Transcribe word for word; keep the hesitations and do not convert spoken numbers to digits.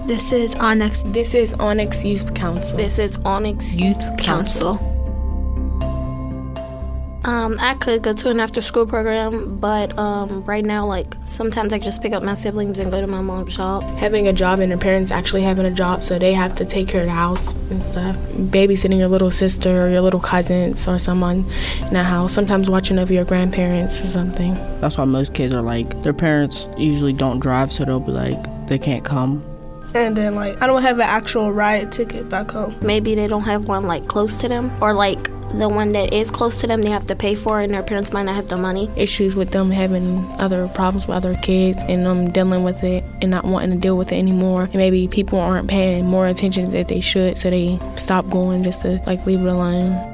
This is Onyx. This is Onyx Youth Council. This is Onyx Youth Council. Um, I could go to an after-school program, but um, right now, like, sometimes I just pick up my siblings and go to my mom's job. Having a job and your parents actually having a job, so they have to take care of the house and stuff. Babysitting your little sister or your little cousins or someone in the house. Sometimes watching over your grandparents or something. That's why most kids are like, their parents usually don't drive, so they'll be like, they can't come. And then, like, I don't have an actual ride ticket back home. Maybe they don't have one, like, close to them, or, like, the one that is close to them, they have to pay for it, and their parents might not have the money. Issues with them having other problems with other kids and them dealing with it and not wanting to deal with it anymore. And maybe people aren't paying more attention as they should, so they stop going just to, like, leave it alone.